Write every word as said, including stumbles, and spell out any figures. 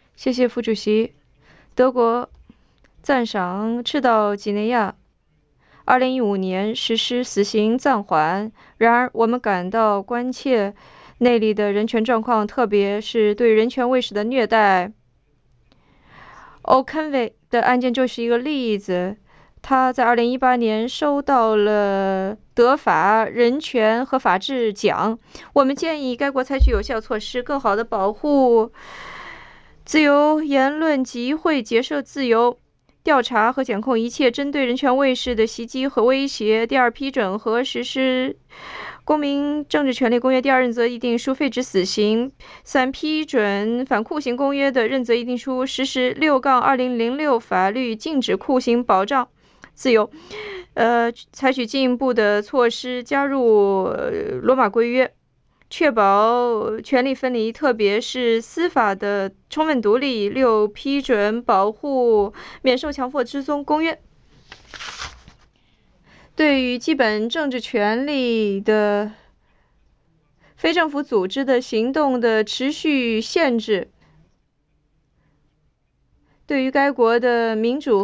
谢谢副主席。德国赞赏赤道几内亚二零一五年实施死刑暂缓，然而我们感到关切那里的人权状况，特别是对人权卫士的虐待。欧肯维的案件就是一个例子，他在二零一八年收到了德法人权和法治奖。我们建议该国采取有效措施，更好地保护自由言论、集会、结社自由，调查和检控一切针对人权卫士的袭击和威胁。第二，批准和实施公民政治权利公约第二认则议定书，废止死刑。三，批准反酷刑公约的认则议定书，实施六杠二零零六法律，禁止酷刑，保障自由。呃，采取进一步的措施，加入、呃、罗马规约，确保权力分离，特别是司法的充分独立。六，批准保护免受强迫追踪公约，对于基本政治权利的非政府组织的行动的持续限制，对于该国的民主